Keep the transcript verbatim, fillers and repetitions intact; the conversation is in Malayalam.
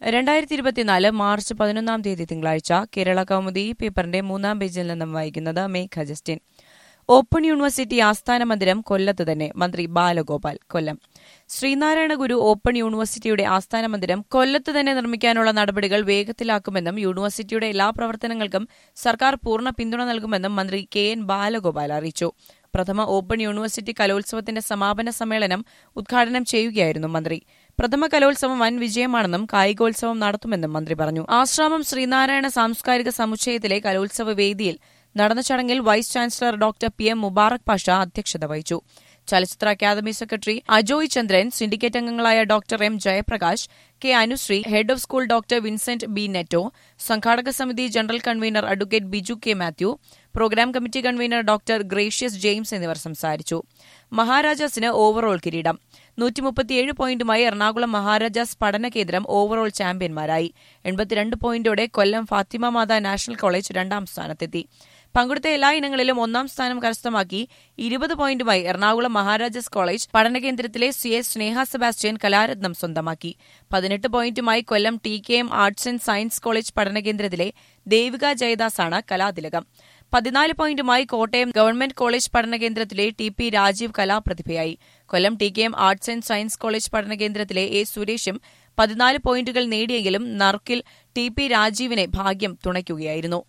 രണ്ടായിരത്തി ഇരുപത്തിനാല് മാർച്ച് പതിനൊന്നാം തീയതി തിങ്കളാഴ്ച കേരള കൗമുദി പേപ്പറിന്റെ മൂന്നാം പേജിൽ നിന്നും വായിക്കുന്നത് മേഘ ജസ്റ്റിൻ. ഓപ്പൺ യൂണിവേഴ്സിറ്റി ആസ്ഥാന മന്ദിരം കൊല്ലത്ത് തന്നെ, മന്ത്രി ബാലഗോപാൽ. കൊല്ലം ശ്രീനാരായണ ഗുരു ഓപ്പൺ യൂണിവേഴ്സിറ്റിയുടെ ആസ്ഥാന മന്ദിരം കൊല്ലത്ത് തന്നെ നിർമ്മിക്കാനുള്ള നടപടികൾ വേഗത്തിലാക്കുമെന്നും യൂണിവേഴ്സിറ്റിയുടെ എല്ലാ പ്രവർത്തനങ്ങൾക്കും സർക്കാർ പൂർണ്ണ പിന്തുണ നൽകുമെന്നും മന്ത്രി കെ എൻ ബാലഗോപാൽ അറിയിച്ചു. പ്രഥമ ഓപ്പൺ യൂണിവേഴ്സിറ്റി കലോത്സവത്തിന്റെ സമാപന സമ്മേളനം ഉദ്ഘാടനം ചെയ്യുകയായിരുന്നു മന്ത്രി. പ്രഥമ കലോത്സവം വൻ വിജയമാണെന്നും കായികോത്സവം നടത്തുമെന്നും മന്ത്രി പറഞ്ഞു. ആശ്രാമം ശ്രീനാരായണ സാംസ്കാരിക സമുച്ചയത്തിലെ കലോത്സവ വേദിയിൽ നടന്ന ചടങ്ങിൽ vice chancellor doctor P M Mubarak Pasha അധ്യക്ഷത വഹിച്ചു. ചലച്ചിത്ര academy secretary Ajoy Chandran, syndicate അംഗങ്ങളായ doctor M Jayaprakash, K Anusree, head of school doctor Vincent B Netto, സംഘാടക സമിതി general convener advocate Biju K Mathew, programme committee convener doctor Gracious James എന്നിവർ സംസാരിച്ചു. മഹാരാജാസിന് ഓവറോൾ കിരീടം. നൂറ്റി മുപ്പത്തിയേഴ് പോയിന്റുമായി എറണാകുളം മഹാരാജാസ് പഠന കേന്ദ്രം ഓവറോൾ ചാമ്പ്യന്മാരായി. എൺപത്തിരണ്ട് പോയിന്റോടെ കൊല്ലം ഫാത്തിമ മാതാ നാഷണൽ കോളേജ് രണ്ടാം സ്ഥാനത്തെത്തി. പങ്കെടുത്ത എല്ലാ ഇനങ്ങളിലും ഒന്നാം സ്ഥാനം കരസ്ഥമാക്കി ഇരുപത് പോയിന്റുമായി എറണാകുളം മഹാരാജാസ് കോളേജ് പഠനകേന്ദ്രത്തിലെ സി എസ് സ്നേഹ സെബാസ്റ്റ്യൻ കലാരത്നം സ്വന്തമാക്കി. പതിനെട്ട് പോയിന്റുമായി Kollam T K M arts and science college പഠനകേന്ദ്രത്തിലെ ദേവിക ജയദാസാണ് കലാതിലകം. പതിനാല് പോയിന്റുമായി കോട്ടയം ഗവൺമെന്റ് കോളേജ് പഠനകേന്ദ്രത്തിലെ ടി പി രാജീവ് കലാപ്രതിഭയായി. Kollam T K M arts and science college പഠനകേന്ദ്രത്തിലെ എ സുരേഷും പതിനാല് പോയിന്റുകൾ നേടിയെങ്കിലും നറുക്കിൽ ടി പി രാജീവിനെ ഭാഗ്യം തുണയ്ക്കുകയായിരുന്നു.